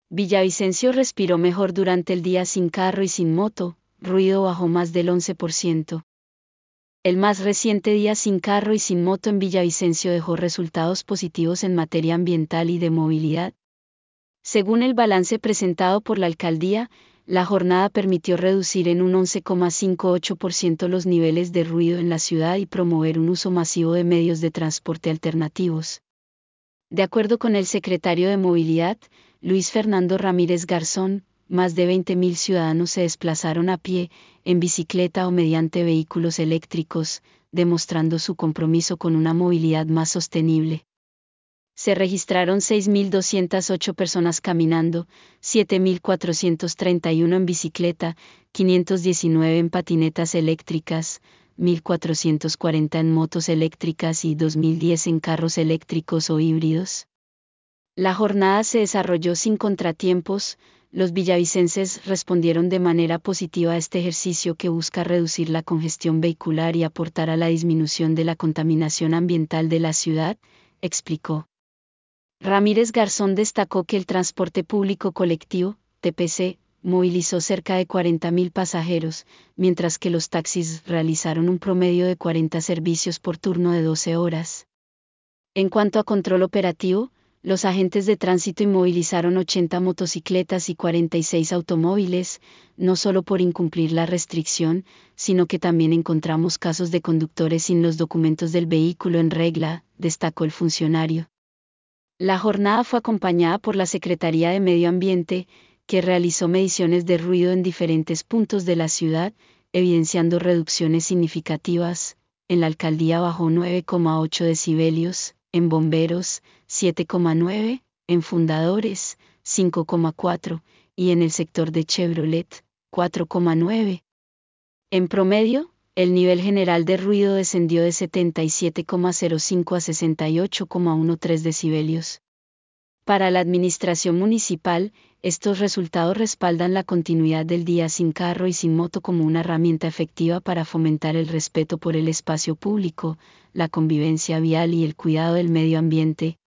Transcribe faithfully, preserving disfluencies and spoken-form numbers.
Villavicencio respiró mejor durante el día sin carro y sin moto, ruido bajó más del once por ciento. El más reciente día sin carro y sin moto en Villavicencio dejó resultados positivos en materia ambiental y de movilidad. Según el balance presentado por la alcaldía, la jornada permitió reducir en un once coma cincuenta y ocho por ciento los niveles de ruido en la ciudad y promover un uso masivo de medios de transporte alternativos. De acuerdo con el secretario de Movilidad, Luis Fernando Ramírez Garzón, más de veinte mil ciudadanos se desplazaron a pie, en bicicleta o mediante vehículos eléctricos, demostrando su compromiso con una movilidad más sostenible. Se registraron seis mil doscientas ocho personas caminando, siete mil cuatrocientos treinta y uno en bicicleta, quinientos diecinueve en patinetas eléctricas, mil cuatrocientos cuarenta en motos eléctricas y dos mil diez en carros eléctricos o híbridos. La jornada se desarrolló sin contratiempos. Los villavicenses respondieron de manera positiva a este ejercicio que busca reducir la congestión vehicular y aportar a la disminución de la contaminación ambiental de la ciudad, explicó. Ramírez Garzón destacó que el transporte público colectivo, T P C, movilizó cerca de cuarenta mil pasajeros, mientras que los taxis realizaron un promedio de cuarenta servicios por turno de doce horas. En cuanto a control operativo, los agentes de tránsito inmovilizaron ochenta motocicletas y cuarenta y seis automóviles, no solo por incumplir la restricción, sino que también encontramos casos de conductores sin los documentos del vehículo en regla, destacó el funcionario. La jornada fue acompañada por la Secretaría de Medio Ambiente, que realizó mediciones de ruido en diferentes puntos de la ciudad, evidenciando reducciones significativas. En la alcaldía bajó nueve coma ocho decibelios, en bomberos, siete coma nueve, en fundadores, cinco coma cuatro, y en el sector de Chevrolet, cuatro coma nueve. En promedio, el nivel general de ruido descendió de setenta y siete coma cero cinco a sesenta y ocho coma trece decibelios. Para la administración municipal, estos resultados respaldan la continuidad del día sin carro y sin moto como una herramienta efectiva para fomentar el respeto por el espacio público, la convivencia vial y el cuidado del medio ambiente,